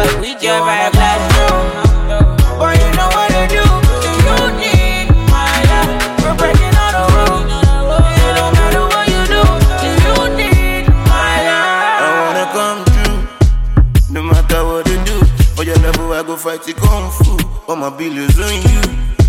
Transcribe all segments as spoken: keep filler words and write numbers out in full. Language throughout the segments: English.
but we just vibe like boy, you know what to do. You need my love. We're breaking all the rules. It don't matter what you do. You need my love. I wanna come true, no matter what they do. For your level, I go fight the kung fu. All my billions on you.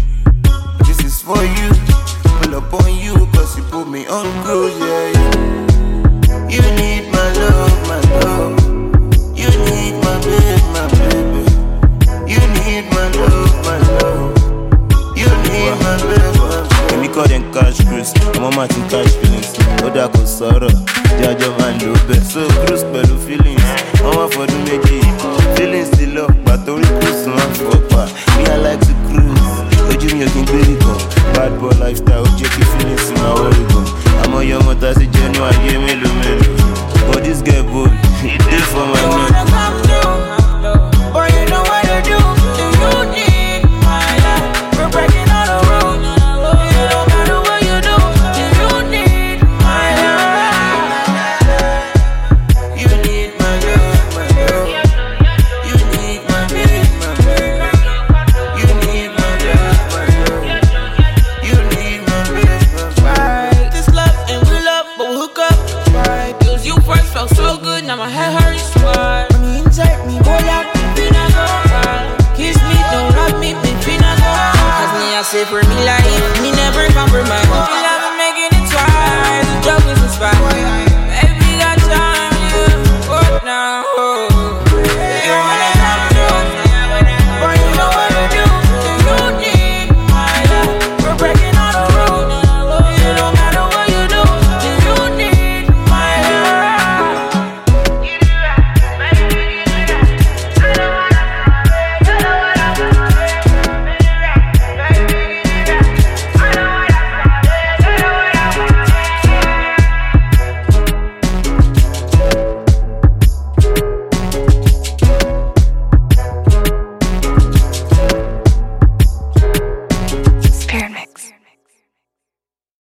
This is for you. Pull up on you, cause you put me on cruise, yeah, yeah. You need my love, my love. You need my baby, my baby. You need my love, my love. You need my baby, my baby. Let me call them cash cruise. I'm on my to cash feelings. Oda ko soro, Jajo man do best. So cruise pẹ̀lú feelings. I'm on for the meji. Feelings still up, but only cruise on for pa. Me I like to cruise. Ojú mi ò kí n gbé nìkan. Bad boy lifestyle, ojú kí feelings in my worry gan. I'm on your motor, see genuine, ayé mélòó mélòó. But this girl boy, he did for my man. You wanna come through, boy, you know what to do. You need my love. We're breaking all the rules. It don't matter what you do. You need my love. You need my love, my love. You need my baby, my baby. You need my love, my love. You need my baby, my baby. Right. This love and we love, but we hook up. Right. Cause you first felt so good, now my head hurts. Right. When you insert me, go like me, finna go. Right. Kiss me, don't rub me, me finna go. Cause me, I say for me life, me never compromise. Me love and making it twice, the joke is inspired. Baby, got time, yeah. What now? You wanna come through, boy, you know what to do. You need my love. We're breaking all the rules. It don't matter what you do. You need my love. Spirit Mix.